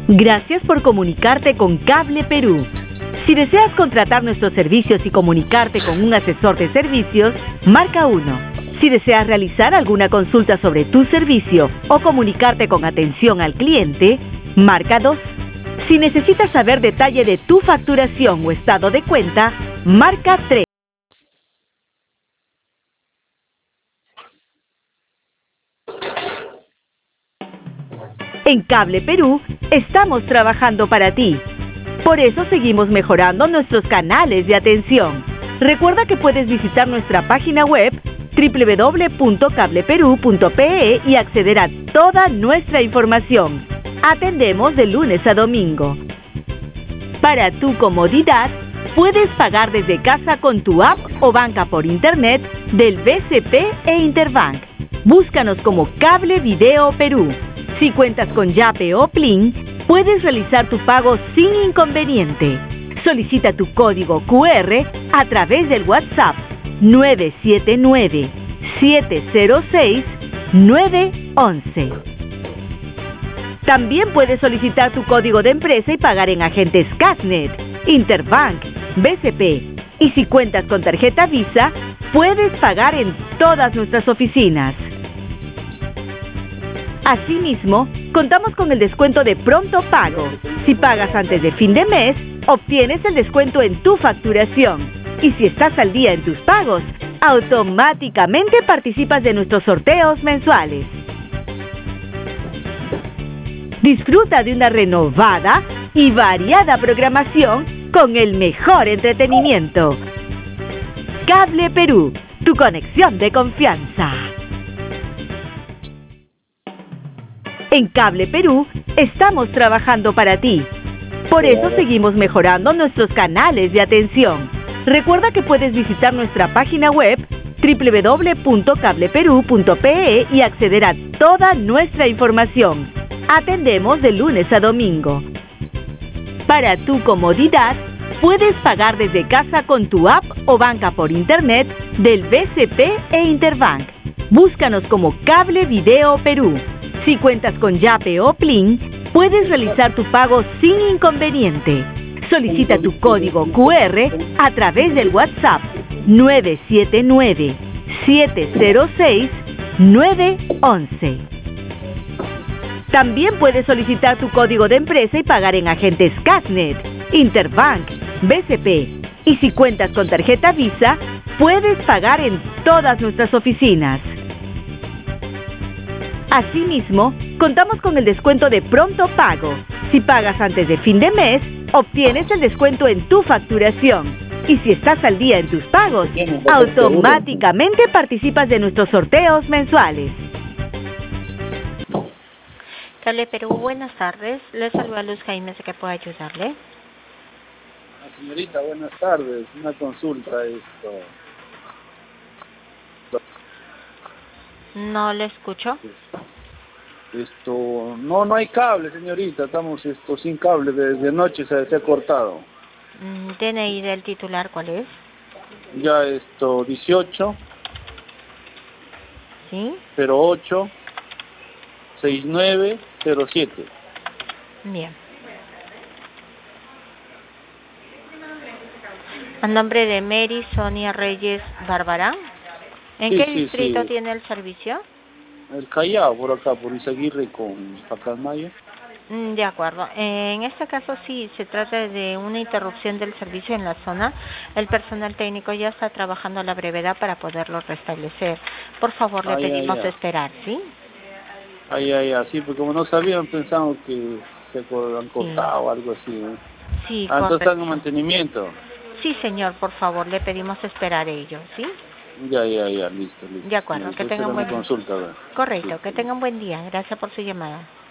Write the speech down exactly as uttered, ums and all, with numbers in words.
Gracias por comunicarte con Cable Perú. Si deseas contratar nuestros servicios y comunicarte con un asesor de servicios, marca uno. Si deseas realizar alguna consulta sobre tu servicio o comunicarte con atención al cliente, marca dos. Si necesitas saber detalle de tu facturación o estado de cuenta, marca tres. En Cable Perú estamos trabajando para ti. Por eso seguimos mejorando nuestros canales de atención. Recuerda que puedes visitar nuestra página web doble u doble u doble u punto cable perú punto pe e y acceder a toda nuestra información. Atendemos de lunes a domingo. Para tu comodidad, puedes pagar desde casa con tu app o banca por internet del B C P e Interbank. Búscanos como Cable Video Perú. Si cuentas con Yape o Plin, puedes realizar tu pago sin inconveniente. Solicita tu código cu erre a través del WhatsApp nueve siete nueve, siete cero seis, nueve once. También puedes solicitar tu código de empresa y pagar en agentes Casnet, Interbank, B C P. Y si cuentas con tarjeta Visa, puedes pagar en todas nuestras oficinas. Asimismo, contamos con el descuento de pronto pago. Si pagas antes de fin de mes, obtienes el descuento en tu facturación. Y si estás al día en tus pagos, automáticamente participas de nuestros sorteos mensuales. Disfruta de una renovada y variada programación con el mejor entretenimiento. Cable Perú, tu conexión de confianza. En Cable Perú estamos trabajando para ti. Por eso seguimos mejorando nuestros canales de atención. Recuerda que puedes visitar nuestra página web doble u doble u doble u punto cable perú punto pe e y acceder a toda nuestra información. Atendemos de lunes a domingo. Para tu comodidad, puedes pagar desde casa con tu app o banca por internet del B C P e Interbank. Búscanos como Cable Video Perú. Si cuentas con Yape o Plin, puedes realizar tu pago sin inconveniente. Solicita tu código cu erre a través del WhatsApp nueve siete nueve, siete cero seis, nueve once. También puedes solicitar tu código de empresa y pagar en agentes Casnet, Interbank, B C P. Y si cuentas con tarjeta Visa, puedes pagar en todas nuestras oficinas. Asimismo, contamos con el descuento de pronto pago. Si pagas antes de fin de mes, obtienes el descuento en tu facturación. Y si estás al día en tus pagos, automáticamente participas de nuestros sorteos mensuales. Cable Perú, buenas tardes. Le saluda Luz Jaime, ¿sé que puedo ayudarle? Señorita, buenas tardes. Una consulta, esto. No le escucho. Esto, no, no hay cable, señorita. Estamos esto sin cable. Desde anoche se, se ha cortado. D N I del titular, ¿cuál es? Ya esto, dieciocho. ¿Sí? cero ocho, sesenta y nueve cero siete. Bien. A nombre de Mary Sonia Reyes Barbarán. ¿En Sí, qué sí, distrito sí. tiene el servicio? El Callao, por acá, por Izaguirre con Pacalmayo. Mm, De acuerdo. En este caso sí se trata de una interrupción del servicio en la zona. El personal técnico ya está trabajando a la brevedad para poderlo restablecer. Por favor, le Ah, ya, pedimos ya. esperar, ¿sí? Ay, ay, ay, sí, porque como no sabían, pensaban que se co- han cortado o algo así, ¿eh? Sí, Ah, entonces correcto. están en mantenimiento. Sí, señor, por favor, le pedimos esperar ello, ¿sí? Ya, ya, ya, listo, listo. De acuerdo, Listo, que esa tenga era un mi buen día. consulta, ¿verdad? Correcto, Sí, que sí. tenga un buen día. Gracias por su llamada.